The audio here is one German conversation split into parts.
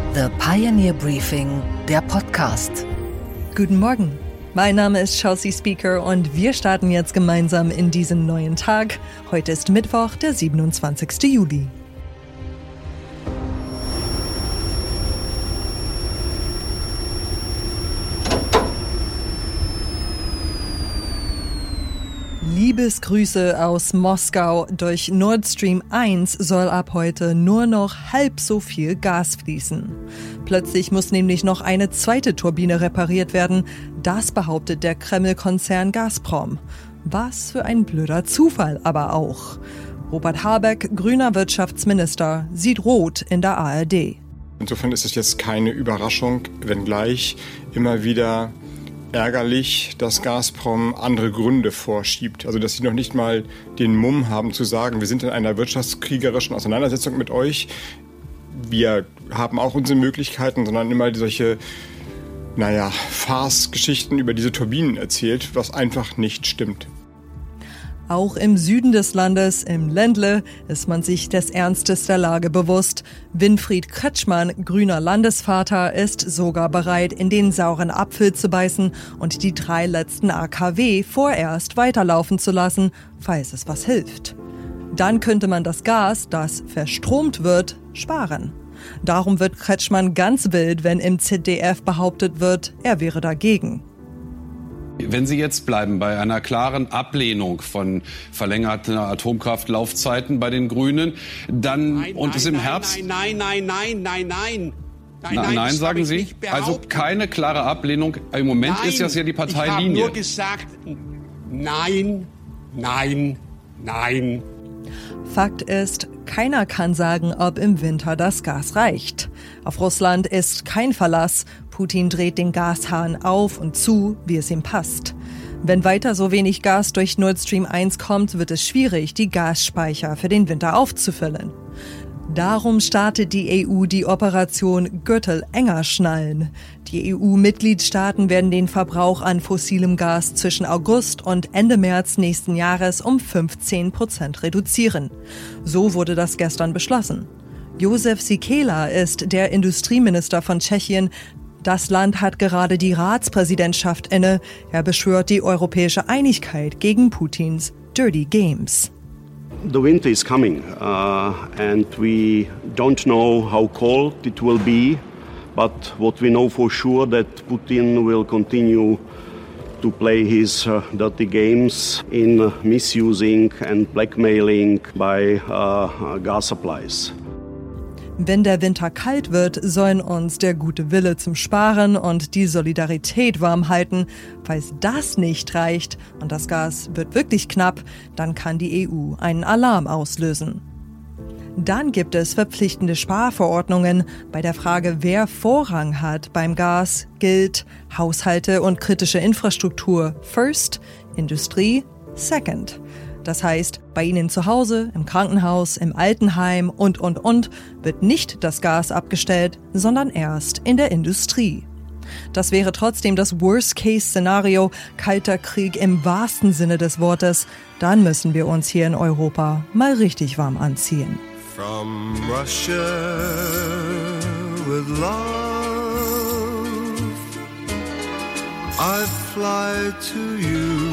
The Pioneer Briefing, der Podcast. Guten Morgen, mein Name ist Chelsea Speaker und wir starten jetzt gemeinsam in diesen neuen Tag. Heute ist Mittwoch, der 27. Juli. Liebesgrüße aus Moskau. Durch Nord Stream 1 soll ab heute nur noch halb so viel Gas fließen. Plötzlich muss nämlich noch eine zweite Turbine repariert werden. Das behauptet der Kreml-Konzern Gazprom. Was für ein blöder Zufall aber auch. Robert Habeck, grüner Wirtschaftsminister, sieht rot in der ARD. Insofern ist es jetzt keine Überraschung, wenngleich immer wieder ärgerlich, dass Gazprom andere Gründe vorschiebt. Also dass sie noch nicht mal den Mumm haben zu sagen, wir sind in einer wirtschaftskriegerischen Auseinandersetzung mit euch. Wir haben auch unsere Möglichkeiten, sondern immer solche, Farce-Geschichten über diese Turbinen erzählt, was einfach nicht stimmt. Auch im Süden des Landes, im Ländle, ist man sich des Ernstes der Lage bewusst. Winfried Kretschmann, grüner Landesvater, ist sogar bereit, in den sauren Apfel zu beißen und die 3 letzten AKW vorerst weiterlaufen zu lassen, falls es was hilft. Dann könnte man das Gas, das verstromt wird, sparen. Darum wird Kretschmann ganz wild, wenn im ZDF behauptet wird, er wäre dagegen. Wenn Sie jetzt bleiben bei einer klaren Ablehnung von verlängerten Atomkraftlaufzeiten bei den Grünen, dann und es im Herbst... Nein, sagen Sie? Also keine klare Ablehnung. Im Moment ist das ja die Parteilinie. Ich habe nur gesagt, nein. Fakt ist, keiner kann sagen, ob im Winter das Gas reicht. Auf Russland ist kein Verlass. Putin dreht den Gashahn auf und zu, wie es ihm passt. Wenn weiter so wenig Gas durch Nord Stream 1 kommt, wird es schwierig, die Gasspeicher für den Winter aufzufüllen. Darum startet die EU die Operation Gürtel enger schnallen. Die EU-Mitgliedstaaten werden den Verbrauch an fossilem Gas zwischen August und Ende März nächsten Jahres um 15% reduzieren. So wurde das gestern beschlossen. Josef Sikela ist der Industrieminister von Tschechien. Das Land hat gerade die Ratspräsidentschaft inne. Er beschwört die europäische Einigkeit gegen Putins Dirty Games. The winter is coming and we don't know how cold it will be, but what we know for sure that Putin will continue to play his dirty games in misusing and blackmailing by gas supplies. Wenn der Winter kalt wird, sollen uns der gute Wille zum Sparen und die Solidarität warm halten. Falls das nicht reicht und das Gas wird wirklich knapp, dann kann die EU einen Alarm auslösen. Dann gibt es verpflichtende Sparverordnungen. Bei der Frage, wer Vorrang hat beim Gas, gilt Haushalte und kritische Infrastruktur first, Industrie second. Das heißt, bei Ihnen zu Hause, im Krankenhaus, im Altenheim und wird nicht das Gas abgestellt, sondern erst in der Industrie. Das wäre trotzdem das Worst-Case-Szenario, kalter Krieg im wahrsten Sinne des Wortes. Dann müssen wir uns hier in Europa mal richtig warm anziehen. From Russia with love, I fly to you.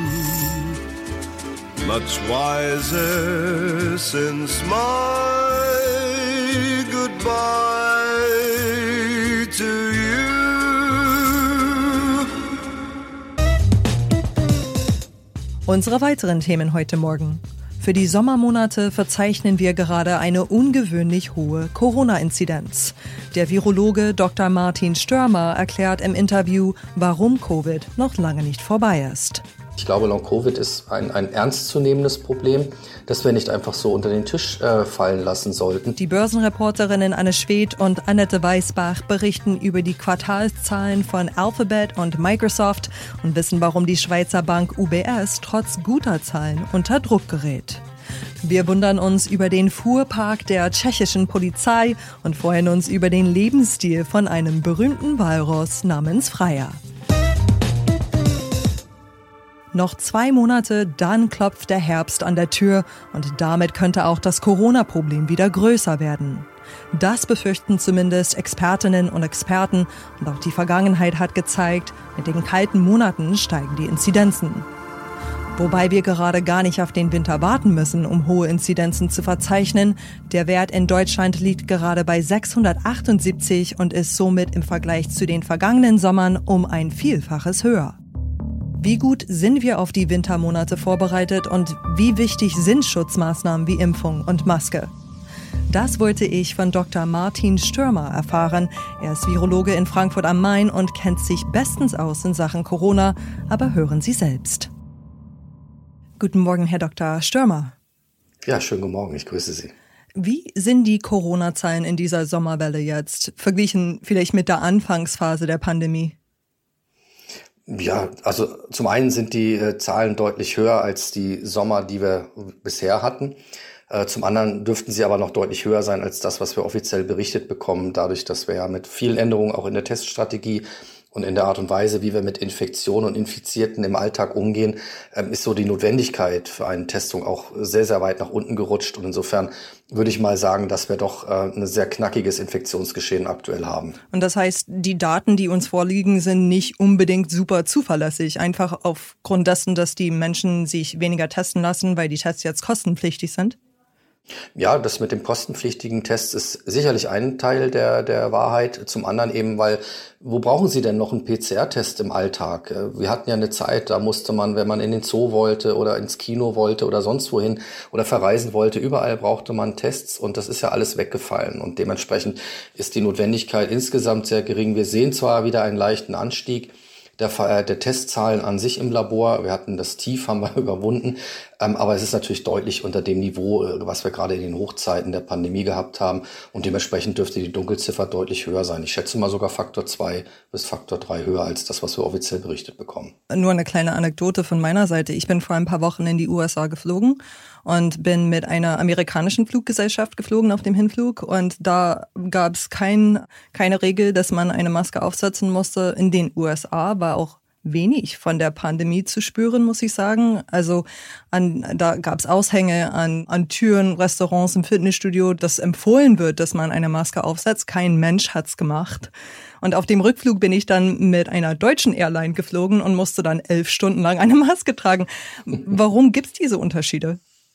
Much wiser since my goodbye to you. Unsere weiteren Themen heute Morgen. Für die Sommermonate verzeichnen wir gerade eine ungewöhnlich hohe Corona-Inzidenz. Der Virologe Dr. Martin Störmer erklärt im Interview, warum Covid noch lange nicht vorbei ist. Ich glaube, Long-Covid ist ein ernstzunehmendes Problem, das wir nicht einfach so unter den Tisch fallen lassen sollten. Die Börsenreporterinnen Anne Schwedt und Annette Weißbach berichten über die Quartalszahlen von Alphabet und Microsoft und wissen, warum die Schweizer Bank UBS trotz guter Zahlen unter Druck gerät. Wir wundern uns über den Fuhrpark der tschechischen Polizei und freuen uns über den Lebensstil von einem berühmten Walross namens Freier. Noch 2 Monate, dann klopft der Herbst an der Tür und damit könnte auch das Corona-Problem wieder größer werden. Das befürchten zumindest Expertinnen und Experten. Und auch die Vergangenheit hat gezeigt, mit den kalten Monaten steigen die Inzidenzen. Wobei wir gerade gar nicht auf den Winter warten müssen, um hohe Inzidenzen zu verzeichnen. Der Wert in Deutschland liegt gerade bei 678 und ist somit im Vergleich zu den vergangenen Sommern um ein Vielfaches höher. Wie gut sind wir auf die Wintermonate vorbereitet und wie wichtig sind Schutzmaßnahmen wie Impfung und Maske? Das wollte ich von Dr. Martin Stürmer erfahren. Er ist Virologe in Frankfurt am Main und kennt sich bestens aus in Sachen Corona. Aber hören Sie selbst. Guten Morgen, Herr Dr. Stürmer. Ja, schönen guten Morgen, ich grüße Sie. Wie sind die Corona-Zahlen in dieser Sommerwelle jetzt, verglichen vielleicht mit der Anfangsphase der Pandemie? Ja, also zum einen sind die Zahlen deutlich höher als die Sommer, die wir bisher hatten. Zum anderen dürften sie aber noch deutlich höher sein als das, was wir offiziell berichtet bekommen, dadurch, dass wir ja mit vielen Änderungen auch in der Teststrategie und in der Art und Weise, wie wir mit Infektionen und Infizierten im Alltag umgehen, ist so die Notwendigkeit für eine Testung auch sehr, sehr weit nach unten gerutscht. Und insofern würde ich mal sagen, dass wir doch ein sehr knackiges Infektionsgeschehen aktuell haben. Und das heißt, die Daten, die uns vorliegen, sind nicht unbedingt super zuverlässig. Einfach aufgrund dessen, dass die Menschen sich weniger testen lassen, weil die Tests jetzt kostenpflichtig sind? Ja, das mit dem kostenpflichtigen Test ist sicherlich ein Teil der Wahrheit. Zum anderen eben, weil, wo brauchen Sie denn noch einen PCR-Test im Alltag? Wir hatten ja eine Zeit, da musste man, wenn man in den Zoo wollte oder ins Kino wollte oder sonst wohin oder verreisen wollte, überall brauchte man Tests und das ist ja alles weggefallen. Und dementsprechend ist die Notwendigkeit insgesamt sehr gering. Wir sehen zwar wieder einen leichten Anstieg der Testzahlen an sich im Labor. Wir hatten das Tief, haben wir überwunden. Aber es ist natürlich deutlich unter dem Niveau, was wir gerade in den Hochzeiten der Pandemie gehabt haben. Und dementsprechend dürfte die Dunkelziffer deutlich höher sein. Ich schätze mal sogar Faktor 2 bis Faktor 3 höher als das, was wir offiziell berichtet bekommen. Nur eine kleine Anekdote von meiner Seite. Ich bin vor ein paar Wochen in die USA geflogen und bin mit einer amerikanischen Fluggesellschaft geflogen auf dem Hinflug. Und da gab es keine Regel, dass man eine Maske aufsetzen musste. In den USA war auch wenig von der Pandemie zu spüren, muss ich sagen. Also da gab es Aushänge an Türen, Restaurants, im Fitnessstudio, dass empfohlen wird, dass man eine Maske aufsetzt. Kein Mensch hat's gemacht. Und auf dem Rückflug bin ich dann mit einer deutschen Airline geflogen und musste dann 11 Stunden lang eine Maske tragen. Warum gibt's diese Unterschiede?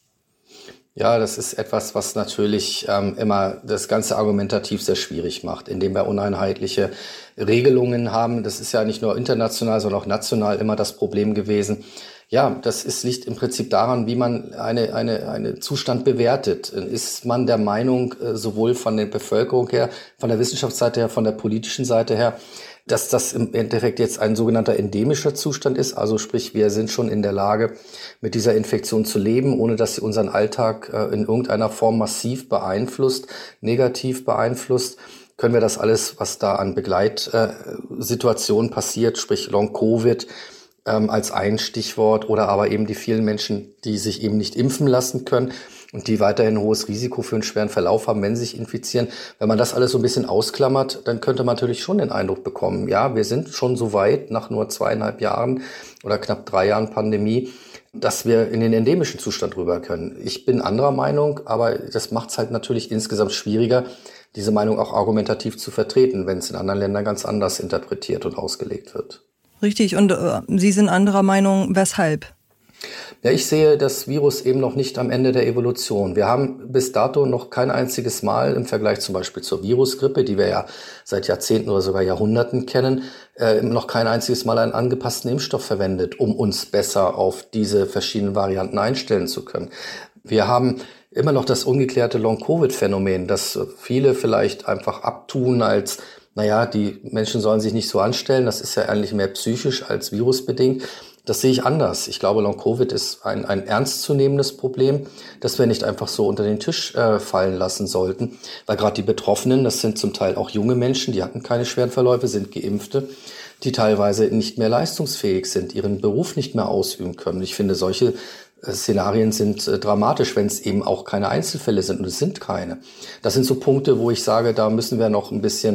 Ja, das ist etwas, was natürlich immer das Ganze argumentativ sehr schwierig macht, indem wir uneinheitliche Regelungen haben. Das ist ja nicht nur international, sondern auch national immer das Problem gewesen. Ja, liegt im Prinzip daran, wie man eine Zustand bewertet. Ist man der Meinung, sowohl von der Bevölkerung her, von der Wissenschaftsseite her, von der politischen Seite her, dass das im Endeffekt jetzt ein sogenannter endemischer Zustand ist, also sprich, wir sind schon in der Lage, mit dieser Infektion zu leben, ohne dass sie unseren Alltag in irgendeiner Form massiv beeinflusst, negativ beeinflusst, können wir das alles, was da an Begleitsituationen passiert, sprich Long-Covid, als ein Stichwort oder aber eben die vielen Menschen, die sich eben nicht impfen lassen können und die weiterhin ein hohes Risiko für einen schweren Verlauf haben, wenn sie sich infizieren. Wenn man das alles so ein bisschen ausklammert, dann könnte man natürlich schon den Eindruck bekommen, ja, wir sind schon so weit nach nur 2,5 Jahren oder knapp 3 Jahren Pandemie, dass wir in den endemischen Zustand rüber können. Ich bin anderer Meinung, aber das macht es halt natürlich insgesamt schwieriger, diese Meinung auch argumentativ zu vertreten, wenn es in anderen Ländern ganz anders interpretiert und ausgelegt wird. Richtig, und Sie sind anderer Meinung, weshalb? Ja, ich sehe das Virus eben noch nicht am Ende der Evolution. Wir haben bis dato noch kein einziges Mal im Vergleich zum Beispiel zur Virusgrippe, die wir ja seit Jahrzehnten oder sogar Jahrhunderten kennen, noch kein einziges Mal einen angepassten Impfstoff verwendet, um uns besser auf diese verschiedenen Varianten einstellen zu können. Wir haben immer noch das ungeklärte Long-Covid-Phänomen, das viele vielleicht einfach abtun als, naja, die Menschen sollen sich nicht so anstellen, das ist ja eigentlich mehr psychisch als virusbedingt. Das sehe ich anders. Ich glaube, Long-Covid ist ein ernstzunehmendes Problem, das wir nicht einfach so unter den Tisch fallen lassen sollten, weil gerade die Betroffenen, das sind zum Teil auch junge Menschen, die hatten keine schweren Verläufe, sind Geimpfte, die teilweise nicht mehr leistungsfähig sind, ihren Beruf nicht mehr ausüben können. Ich finde, solche Szenarien sind dramatisch, wenn es eben auch keine Einzelfälle sind, und es sind keine. Das sind so Punkte, wo ich sage, da müssen wir noch ein bisschen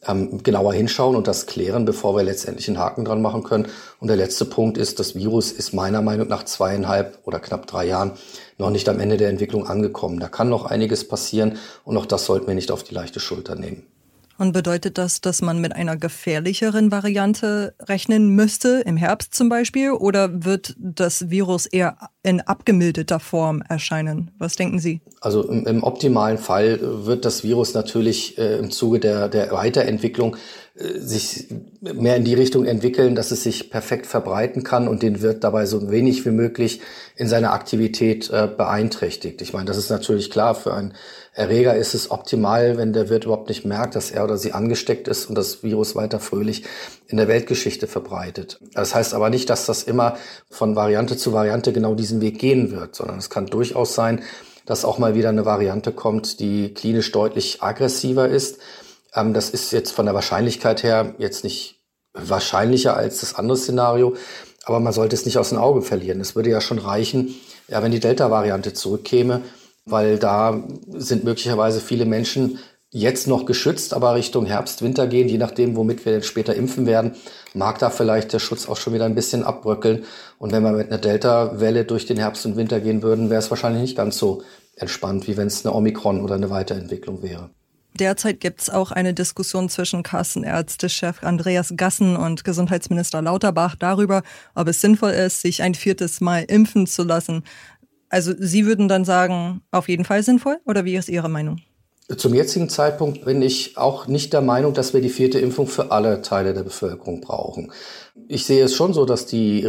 genauer hinschauen und das klären, bevor wir letztendlich einen Haken dran machen können. Und der letzte Punkt ist, das Virus ist meiner Meinung nach 2,5 oder knapp 3 Jahren noch nicht am Ende der Entwicklung angekommen. Da kann noch einiges passieren und auch das sollten wir nicht auf die leichte Schulter nehmen. Und bedeutet das, dass man mit einer gefährlicheren Variante rechnen müsste, im Herbst zum Beispiel? Oder wird das Virus eher in abgemilderter Form erscheinen? Was denken Sie? Also im optimalen Fall wird das Virus natürlich im Zuge der Weiterentwicklung sich mehr in die Richtung entwickeln, dass es sich perfekt verbreiten kann und den Wirt dabei so wenig wie möglich in seiner Aktivität beeinträchtigt. Ich meine, das ist natürlich klar, für einen Erreger ist es optimal, wenn der Wirt überhaupt nicht merkt, dass er oder sie angesteckt ist und das Virus weiter fröhlich in der Weltgeschichte verbreitet. Das heißt aber nicht, dass das immer von Variante zu Variante genau diesen Weg gehen wird, sondern es kann durchaus sein, dass auch mal wieder eine Variante kommt, die klinisch deutlich aggressiver ist. Das ist jetzt von der Wahrscheinlichkeit her jetzt nicht wahrscheinlicher als das andere Szenario, aber man sollte es nicht aus den Augen verlieren. Es würde ja schon reichen, wenn die Delta-Variante zurückkäme, weil da sind möglicherweise viele Menschen jetzt noch geschützt, aber Richtung Herbst, Winter gehen, je nachdem, womit wir denn später impfen werden, mag da vielleicht der Schutz auch schon wieder ein bisschen abbröckeln. Und wenn wir mit einer Delta-Welle durch den Herbst und Winter gehen würden, wäre es wahrscheinlich nicht ganz so entspannt, wie wenn es eine Omikron oder eine Weiterentwicklung wäre. Derzeit gibt es auch eine Diskussion zwischen Kassenärztechef Andreas Gassen und Gesundheitsminister Lauterbach darüber, ob es sinnvoll ist, sich ein 4. Mal impfen zu lassen. Also Sie würden dann sagen, auf jeden Fall sinnvoll? Oder wie ist Ihre Meinung? Zum jetzigen Zeitpunkt bin ich auch nicht der Meinung, dass wir die 4. Impfung für alle Teile der Bevölkerung brauchen. Ich sehe es schon so, dass die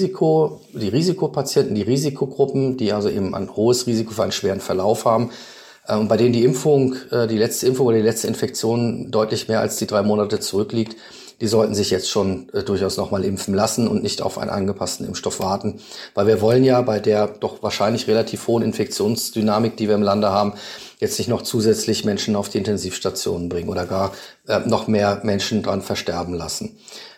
Risikopatienten, die Risikogruppen, die also eben ein hohes Risiko für einen schweren Verlauf haben, und bei denen die letzte Impfung oder die letzte Infektion deutlich mehr als die 3 Monate zurückliegt, die sollten sich jetzt schon durchaus nochmal impfen lassen und nicht auf einen angepassten Impfstoff warten. Weil wir wollen ja bei der doch wahrscheinlich relativ hohen Infektionsdynamik, die wir im Lande haben, jetzt nicht noch zusätzlich Menschen auf die Intensivstationen bringen oder gar noch mehr Menschen dran versterben lassen.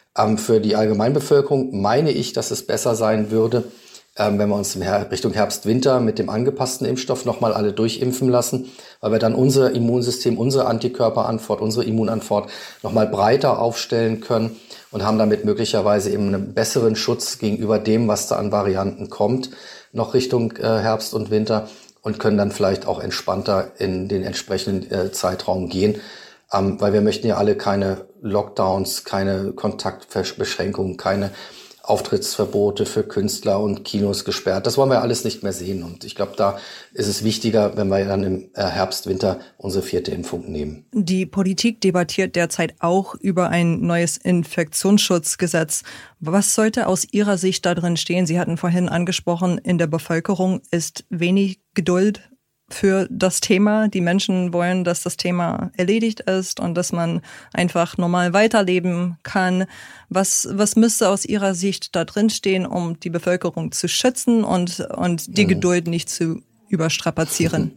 Für die Allgemeinbevölkerung meine ich, dass es besser sein würde, wenn wir uns Richtung Herbst, Winter mit dem angepassten Impfstoff nochmal alle durchimpfen lassen, weil wir dann unser Immunsystem, unsere Antikörperantwort, unsere Immunantwort nochmal breiter aufstellen können und haben damit möglicherweise eben einen besseren Schutz gegenüber dem, was da an Varianten kommt, noch Richtung Herbst und Winter und können dann vielleicht auch entspannter in den entsprechenden Zeitraum gehen, weil wir möchten ja alle keine Lockdowns, keine Kontaktbeschränkungen, keine Auftrittsverbote für Künstler und Kinos gesperrt. Das wollen wir alles nicht mehr sehen. Und ich glaube, da ist es wichtiger, wenn wir dann im Herbst, Winter unsere 4. Impfung nehmen. Die Politik debattiert derzeit auch über ein neues Infektionsschutzgesetz. Was sollte aus Ihrer Sicht da drin stehen? Sie hatten vorhin angesprochen, in der Bevölkerung ist wenig Geduld für das Thema. Die Menschen wollen, dass das Thema erledigt ist und dass man einfach normal weiterleben kann. Was müsste aus Ihrer Sicht da drin stehen, um die Bevölkerung zu schützen und die Geduld nicht zu überstrapazieren?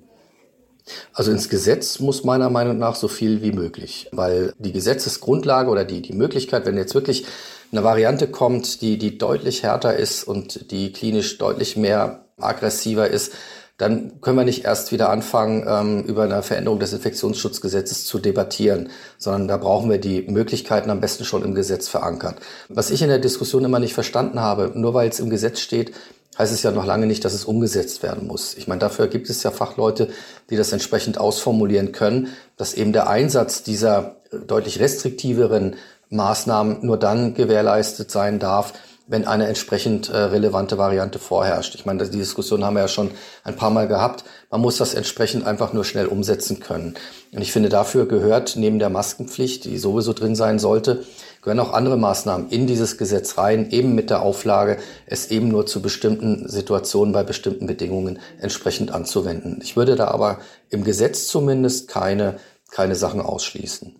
Also ins Gesetz muss meiner Meinung nach so viel wie möglich, weil die Gesetzesgrundlage oder die Möglichkeit, wenn jetzt wirklich eine Variante kommt, die deutlich härter ist und die klinisch deutlich mehr aggressiver ist, dann können wir nicht erst wieder anfangen, über eine Veränderung des Infektionsschutzgesetzes zu debattieren, sondern da brauchen wir die Möglichkeiten am besten schon im Gesetz verankert. Was ich in der Diskussion immer nicht verstanden habe, nur weil es im Gesetz steht, heißt es ja noch lange nicht, dass es umgesetzt werden muss. Ich meine, dafür gibt es ja Fachleute, die das entsprechend ausformulieren können, dass eben der Einsatz dieser deutlich restriktiveren Maßnahmen nur dann gewährleistet sein darf, wenn eine entsprechend relevante Variante vorherrscht. Ich meine, die Diskussion haben wir ja schon ein paar Mal gehabt. Man muss das entsprechend einfach nur schnell umsetzen können. Und ich finde, dafür gehört neben der Maskenpflicht, die sowieso drin sein sollte, gehören auch andere Maßnahmen in dieses Gesetz rein, eben mit der Auflage, es eben nur zu bestimmten Situationen bei bestimmten Bedingungen entsprechend anzuwenden. Ich würde da aber im Gesetz zumindest keine Sachen ausschließen.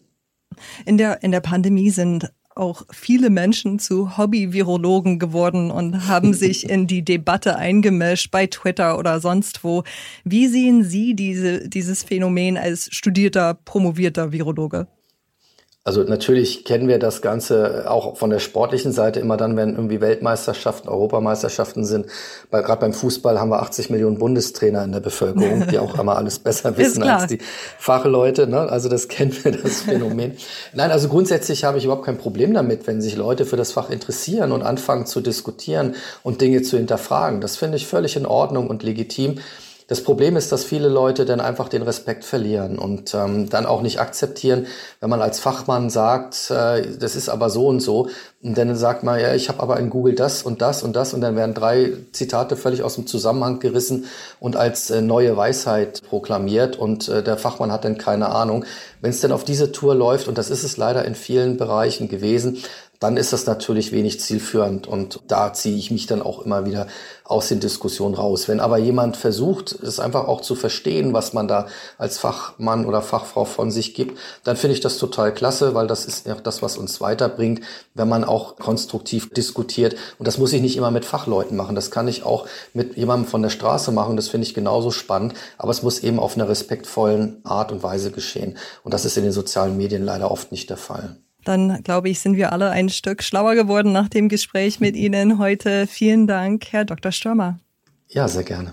In der Pandemie sind auch viele Menschen zu Hobby-Virologen geworden und haben sich in die Debatte eingemischt bei Twitter oder sonst wo. Wie sehen Sie dieses Phänomen als studierter, promovierter Virologe? Also natürlich kennen wir das Ganze auch von der sportlichen Seite immer dann, wenn irgendwie Weltmeisterschaften, Europameisterschaften sind. Gerade beim Fußball haben wir 80 Millionen Bundestrainer in der Bevölkerung, die auch immer alles besser wissen als die Fachleute. Ne? Also das kennen wir, das Phänomen. Nein, also grundsätzlich habe ich überhaupt kein Problem damit, wenn sich Leute für das Fach interessieren und anfangen zu diskutieren und Dinge zu hinterfragen. Das finde ich völlig in Ordnung und legitim. Das Problem ist, dass viele Leute dann einfach den Respekt verlieren und dann auch nicht akzeptieren, wenn man als Fachmann sagt, das ist aber so und so. Und dann sagt man, ja, ich habe aber in Google das und das und das. Und dann werden 3 Zitate völlig aus dem Zusammenhang gerissen und als neue Weisheit proklamiert. Und der Fachmann hat dann keine Ahnung. Wenn es denn auf diese Tour läuft, und das ist es leider in vielen Bereichen gewesen, dann ist das natürlich wenig zielführend und da ziehe ich mich dann auch immer wieder aus den Diskussionen raus. Wenn aber jemand versucht, es einfach auch zu verstehen, was man da als Fachmann oder Fachfrau von sich gibt, dann finde ich das total klasse, weil das ist ja das, was uns weiterbringt, wenn man auch konstruktiv diskutiert. Und das muss ich nicht immer mit Fachleuten machen, das kann ich auch mit jemandem von der Straße machen, das finde ich genauso spannend, aber es muss eben auf einer respektvollen Art und Weise geschehen. Und das ist in den sozialen Medien leider oft nicht der Fall. Dann, glaube ich, sind wir alle ein Stück schlauer geworden nach dem Gespräch mit Ihnen heute. Vielen Dank, Herr Dr. Stürmer. Ja, sehr gerne.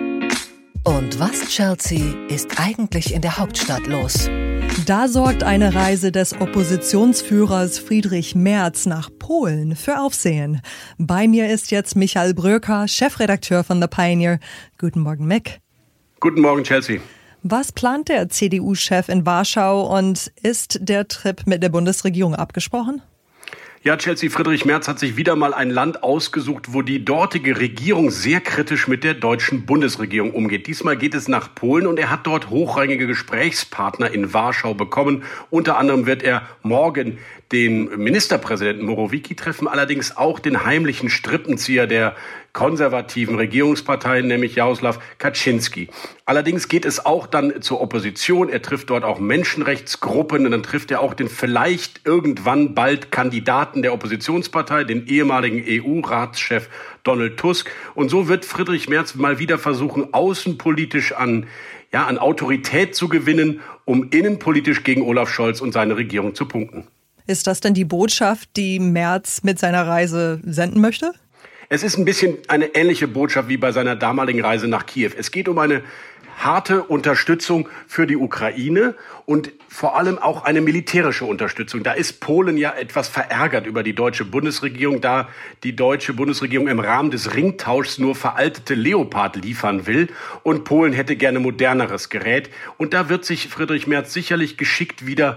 Und was, Chelsea, ist eigentlich in der Hauptstadt los? Da sorgt eine Reise des Oppositionsführers Friedrich Merz nach Polen für Aufsehen. Bei mir ist jetzt Michael Bröker, Chefredakteur von The Pioneer. Guten Morgen, Mick. Guten Morgen, Chelsea. Was plant der CDU-Chef in Warschau und ist der Trip mit der Bundesregierung abgesprochen? Ja, Chelsea, Friedrich Merz hat sich wieder mal ein Land ausgesucht, wo die dortige Regierung sehr kritisch mit der deutschen Bundesregierung umgeht. Diesmal geht es nach Polen und er hat dort hochrangige Gesprächspartner in Warschau bekommen. Unter anderem wird er morgen den Ministerpräsidenten Morawiecki treffen, allerdings auch den heimlichen Strippenzieher der konservativen Regierungspartei, nämlich Jarosław Kaczynski. Allerdings geht es auch dann zur Opposition. Er trifft dort auch Menschenrechtsgruppen und dann trifft er auch den vielleicht irgendwann bald Kandidaten der Oppositionspartei, den ehemaligen EU-Ratschef Donald Tusk. Und so wird Friedrich Merz mal wieder versuchen, außenpolitisch an Autorität zu gewinnen, um innenpolitisch gegen Olaf Scholz und seine Regierung zu punkten. Ist das denn die Botschaft, die Merz mit seiner Reise senden möchte? Es ist ein bisschen eine ähnliche Botschaft wie bei seiner damaligen Reise nach Kiew. Es geht um eine harte Unterstützung für die Ukraine und vor allem auch eine militärische Unterstützung. Da ist Polen ja etwas verärgert über die deutsche Bundesregierung, da die deutsche Bundesregierung im Rahmen des Ringtauschs nur veraltete Leopard liefern will und Polen hätte gerne moderneres Gerät. Und da wird sich Friedrich Merz sicherlich geschickt wieder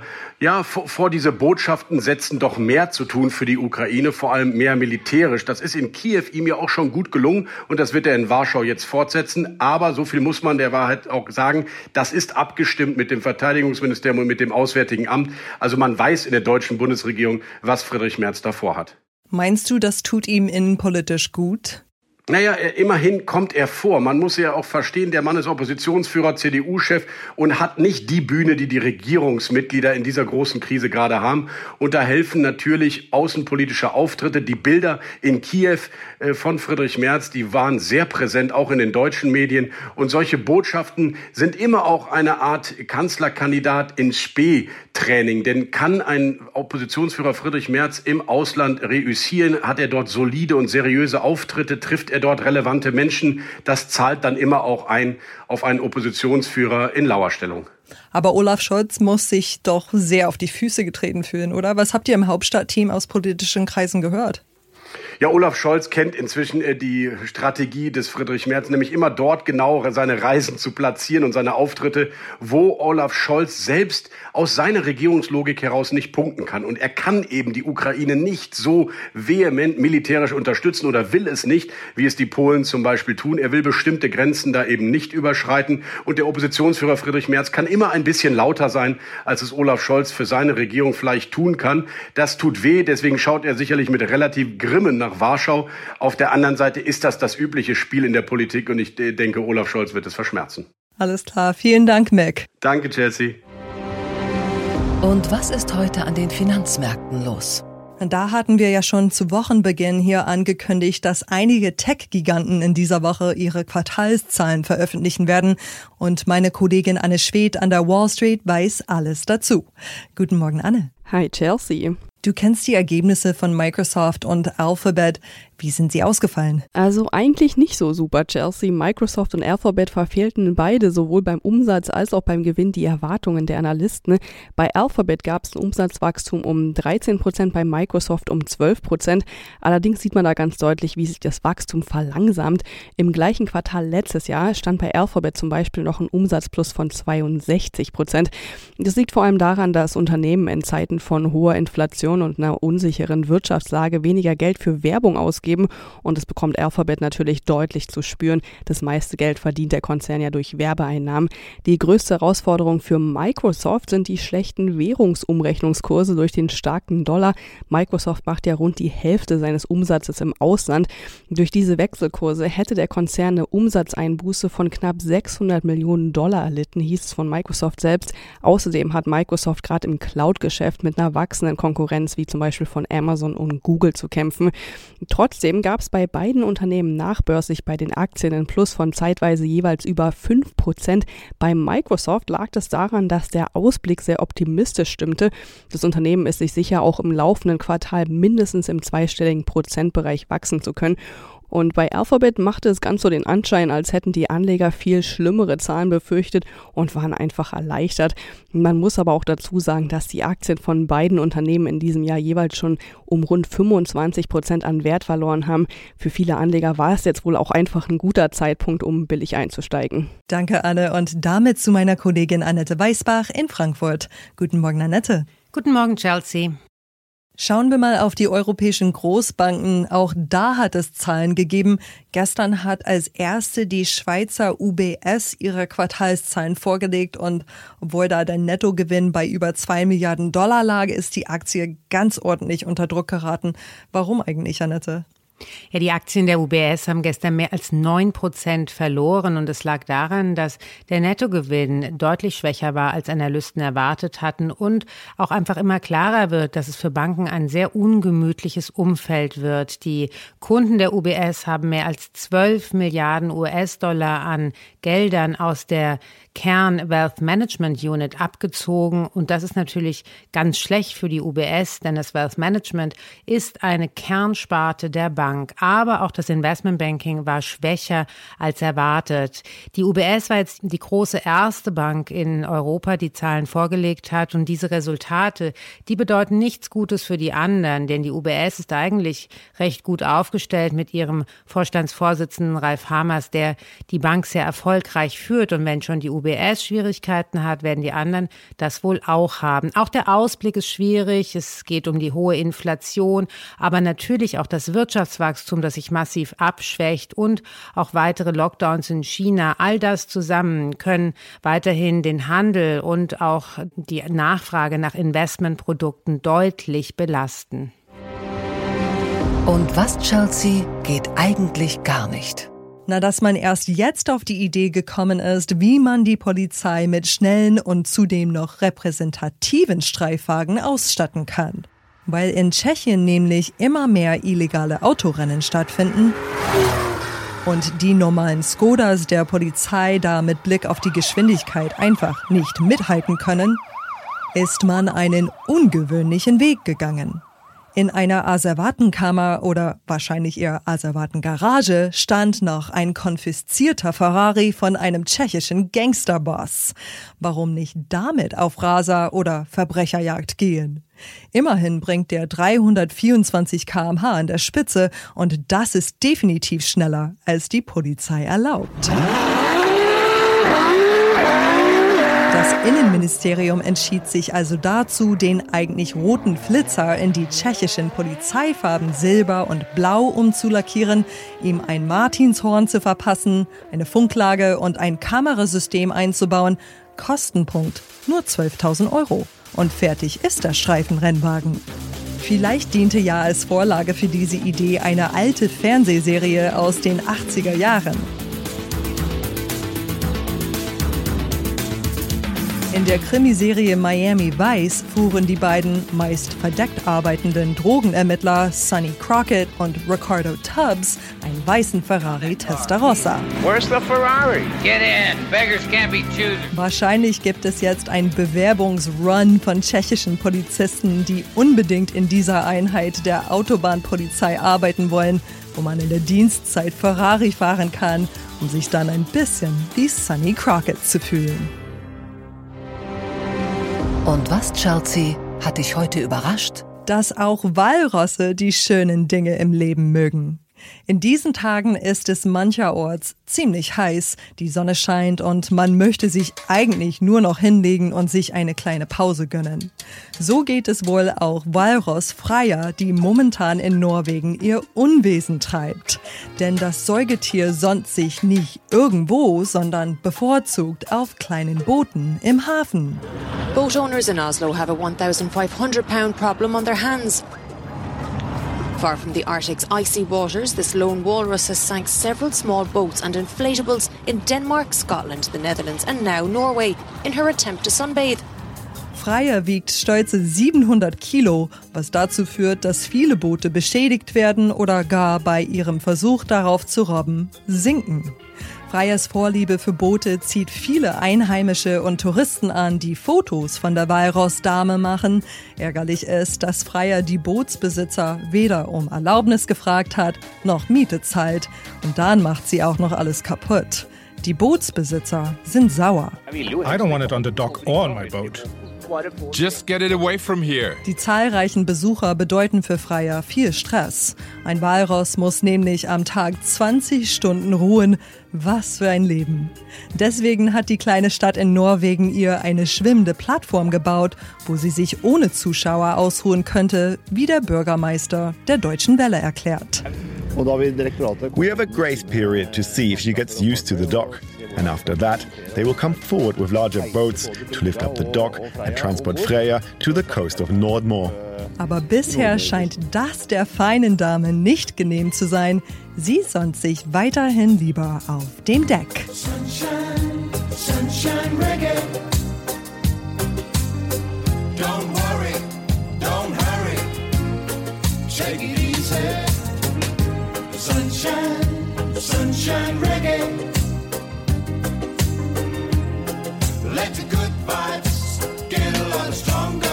vor diese Botschaften setzen, doch mehr zu tun für die Ukraine, vor allem mehr militärisch. Das ist in Kiew ihm ja auch schon gut gelungen und das wird er in Warschau jetzt fortsetzen. Aber so viel muss man der Wahrheit auch sagen, das ist abgestimmt mit dem Verteidigungsministerium und mit dem Auswärtigen Amt. Also man weiß in der deutschen Bundesregierung, was Friedrich Merz davor hat. Meinst du, das tut ihm innenpolitisch gut? Naja, immerhin kommt er vor. Man muss ja auch verstehen, der Mann ist Oppositionsführer, CDU-Chef und hat nicht die Bühne, die die Regierungsmitglieder in dieser großen Krise gerade haben. Und da helfen natürlich außenpolitische Auftritte. Die Bilder in Kiew von Friedrich Merz, die waren sehr präsent, auch in den deutschen Medien. Und solche Botschaften sind immer auch eine Art Kanzlerkandidat in Spe-Training. Denn kann ein Oppositionsführer Friedrich Merz im Ausland reüssieren? Hat er dort solide und seriöse Auftritte? Trifft er dort relevante Menschen? Das zahlt dann immer auch ein auf einen Oppositionsführer in Lauerstellung. Aber Olaf Scholz muss sich doch sehr auf die Füße getreten fühlen, oder? Was habt ihr im Hauptstadtteam aus politischen Kreisen gehört? Ja, Olaf Scholz kennt inzwischen die Strategie des Friedrich Merz, nämlich immer dort genau seine Reisen zu platzieren und seine Auftritte, wo Olaf Scholz selbst aus seiner Regierungslogik heraus nicht punkten kann. Und er kann eben die Ukraine nicht so vehement militärisch unterstützen oder will es nicht, wie es die Polen zum Beispiel tun. Er will bestimmte Grenzen da eben nicht überschreiten. Und der Oppositionsführer Friedrich Merz kann immer ein bisschen lauter sein, als es Olaf Scholz für seine Regierung vielleicht tun kann. Das tut weh, deswegen schaut er sicherlich mit relativ Grimmen nach Warschau. Auf der anderen Seite ist das übliche Spiel in der Politik und ich denke, Olaf Scholz wird es verschmerzen. Alles klar, vielen Dank, Mac. Danke, Chelsea. Und was ist heute an den Finanzmärkten los? Da hatten wir ja schon zu Wochenbeginn hier angekündigt, dass einige Tech-Giganten in dieser Woche ihre Quartalszahlen veröffentlichen werden. Und meine Kollegin Anne Schwedt an der Wall Street weiß alles dazu. Guten Morgen, Anne. Hi, Chelsea. Du kennst die Ergebnisse von Microsoft und Alphabet. Wie sind sie ausgefallen? Also eigentlich nicht so super, Chelsea. Microsoft und Alphabet verfehlten beide sowohl beim Umsatz als auch beim Gewinn die Erwartungen der Analysten. Bei Alphabet gab es ein Umsatzwachstum um 13%, bei Microsoft um 12%. Allerdings sieht man da ganz deutlich, wie sich das Wachstum verlangsamt. Im gleichen Quartal letztes Jahr stand bei Alphabet zum Beispiel noch ein Umsatzplus von 62%. Das liegt vor allem daran, dass Unternehmen in Zeiten von hoher Inflation und einer unsicheren Wirtschaftslage weniger Geld für Werbung ausgeben. Und das bekommt Alphabet natürlich deutlich zu spüren. Das meiste Geld verdient der Konzern ja durch Werbeeinnahmen. Die größte Herausforderung für Microsoft sind die schlechten Währungsumrechnungskurse durch den starken Dollar. Microsoft macht ja rund die Hälfte seines Umsatzes im Ausland. Durch diese Wechselkurse hätte der Konzern eine Umsatzeinbuße von knapp $600 Millionen erlitten, hieß es von Microsoft selbst. Außerdem hat Microsoft gerade im Cloud-Geschäft mit einer wachsenden Konkurrenz wie zum Beispiel von Amazon und Google zu kämpfen. Trotzdem gab es bei beiden Unternehmen nachbörslich bei den Aktien einen Plus von zeitweise jeweils über 5%. Bei Microsoft lag es daran, dass der Ausblick sehr optimistisch stimmte. Das Unternehmen ist sich sicher, auch im laufenden Quartal mindestens im zweistelligen Prozentbereich wachsen zu können. Und bei Alphabet machte es ganz so den Anschein, als hätten die Anleger viel schlimmere Zahlen befürchtet und waren einfach erleichtert. Man muss aber auch dazu sagen, dass die Aktien von beiden Unternehmen in diesem Jahr jeweils schon um rund 25% an Wert verloren haben. Für viele Anleger war es jetzt wohl auch einfach ein guter Zeitpunkt, um billig einzusteigen. Danke, Anne. Und damit zu meiner Kollegin Annette Weißbach in Frankfurt. Guten Morgen, Annette. Guten Morgen, Chelsea. Schauen wir mal auf die europäischen Großbanken. Auch da hat es Zahlen gegeben. Gestern hat als erste die Schweizer UBS ihre Quartalszahlen vorgelegt und obwohl da der Nettogewinn bei über $2 Milliarden lag, ist die Aktie ganz ordentlich unter Druck geraten. Warum eigentlich, Annette? Ja, die Aktien der UBS haben gestern mehr als 9% verloren und es lag daran, dass der Nettogewinn deutlich schwächer war, als Analysten erwartet hatten und auch einfach immer klarer wird, dass es für Banken ein sehr ungemütliches Umfeld wird. Die Kunden der UBS haben mehr als 12 Milliarden US-Dollar an Geldern aus der Kern Wealth Management Unit abgezogen und das ist natürlich ganz schlecht für die UBS, denn das Wealth Management ist eine Kernsparte der Bank, aber auch das Investmentbanking war schwächer als erwartet. Die UBS war jetzt die große erste Bank in Europa, die Zahlen vorgelegt hat und diese Resultate, die bedeuten nichts Gutes für die anderen, denn die UBS ist eigentlich recht gut aufgestellt mit ihrem Vorstandsvorsitzenden Ralf Hamers, der die Bank sehr erfolgreich führt und wenn schon die UBS Schwierigkeiten hat, werden die anderen das wohl auch haben. Auch der Ausblick ist schwierig, es geht um die hohe Inflation, aber natürlich auch das Wirtschaftswachstum, das sich massiv abschwächt und auch weitere Lockdowns in China. All das zusammen können weiterhin den Handel und auch die Nachfrage nach Investmentprodukten deutlich belasten. Und was, Chelsea, geht eigentlich gar nicht? Na, dass man erst jetzt auf die Idee gekommen ist, wie man die Polizei mit schnellen und zudem noch repräsentativen Streifwagen ausstatten kann. Weil in Tschechien nämlich immer mehr illegale Autorennen stattfinden und die normalen Skodas der Polizei da mit Blick auf die Geschwindigkeit einfach nicht mithalten können, ist man einen ungewöhnlichen Weg gegangen. In einer Asservatenkammer oder wahrscheinlich eher Asservatengarage stand noch ein konfiszierter Ferrari von einem tschechischen Gangsterboss. Warum nicht damit auf Raser- oder Verbrecherjagd gehen? Immerhin bringt der 324 km/h an der Spitze und das ist definitiv schneller, als die Polizei erlaubt. Das Innenministerium entschied sich also dazu, den eigentlich roten Flitzer in die tschechischen Polizeifarben Silber und Blau umzulackieren, ihm ein Martinshorn zu verpassen, eine Funklage und ein Kamerasystem einzubauen. Kostenpunkt nur 12.000 €. Und fertig ist der Streifenrennwagen. Vielleicht diente ja als Vorlage für diese Idee eine alte Fernsehserie aus den 80er Jahren. In der Krimiserie Miami Vice fuhren die beiden meist verdeckt arbeitenden Drogenermittler Sonny Crockett und Ricardo Tubbs einen weißen Ferrari Testarossa. Where's the Ferrari? Get in. Beggars can't be choosers. Wahrscheinlich gibt es jetzt einen Bewerbungsrun von tschechischen Polizisten, die unbedingt in dieser Einheit der Autobahnpolizei arbeiten wollen, wo man in der Dienstzeit Ferrari fahren kann, um sich dann ein bisschen wie Sonny Crockett zu fühlen. Und was, Chelsea, hat dich heute überrascht? Dass auch Walrosse die schönen Dinge im Leben mögen. In diesen Tagen ist es mancherorts ziemlich heiß, die Sonne scheint und man möchte sich eigentlich nur noch hinlegen und sich eine kleine Pause gönnen. So geht es wohl auch Walross Freya, die momentan in Norwegen ihr Unwesen treibt. Denn das Säugetier sonnt sich nicht irgendwo, sondern bevorzugt auf kleinen Booten im Hafen. Boat owners in Oslo have a £1,500 problem on their hands. Far from the Arctic's icy waters, this lone walrus has sank several small boats and inflatables in Denmark, Scotland, the Netherlands and now Norway in her attempt to sunbathe. Freya wiegt stolze 700 Kilo, was dazu führt, dass viele Boote beschädigt werden oder gar bei ihrem Versuch darauf zu robben, sinken. Freyas Vorliebe für Boote zieht viele Einheimische und Touristen an, die Fotos von der Walross-Dame machen. Ärgerlich ist, dass Freya die Bootsbesitzer weder um Erlaubnis gefragt hat, noch Miete zahlt. Und dann macht sie auch noch alles kaputt. Die Bootsbesitzer sind sauer. I don't want it on the dock or on my boat. Just get it away from here. Die zahlreichen Besucher bedeuten für Freya viel Stress. Ein Walross muss nämlich am Tag 20 Stunden ruhen. Was für ein Leben. Deswegen hat die kleine Stadt in Norwegen ihr eine schwimmende Plattform gebaut, wo sie sich ohne Zuschauer ausruhen könnte, wie der Bürgermeister der Deutschen Welle erklärt. We have a grace period to see if she gets used to the dock. And after that, they will come forward with larger boats to lift up the dock and transport Freya to the coast of Nordmore. Aber bisher scheint das der feinen Dame nicht genehm zu sein. Sie sonnt sich weiterhin lieber auf dem Deck. Sunshine, sunshine reggae. Don't worry, don't hurry. Take it easy. Sunshine, sunshine reggae. Let the good vibes get a lot stronger.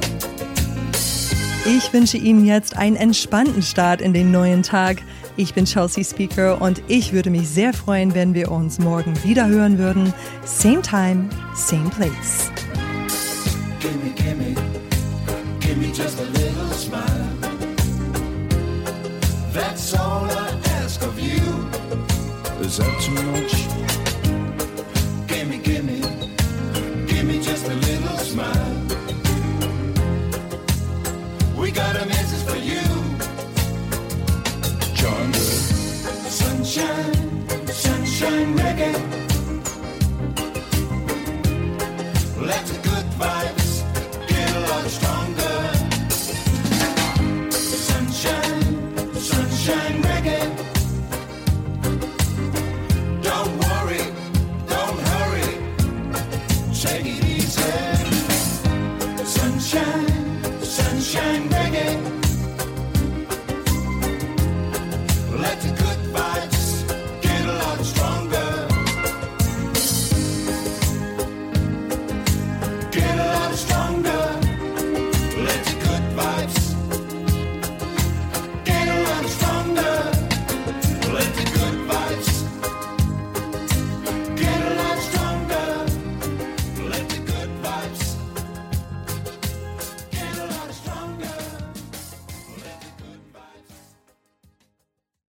Ich wünsche Ihnen jetzt einen entspannten Start in den neuen Tag. Ich bin Chelsea Speaker und ich würde mich sehr freuen, wenn wir uns morgen wieder hören würden. Same time, same place. Give me just a little smile. That's all I ask of you. Is that too much? Give me just a little smile. We got a message for you. Join the sunshine, sunshine reggae. Let the good vibes get a lot stronger. Sunshine, sunshine reggae. Don't worry, don't hurry. Take it easy. Sunshine, sunshine reggae.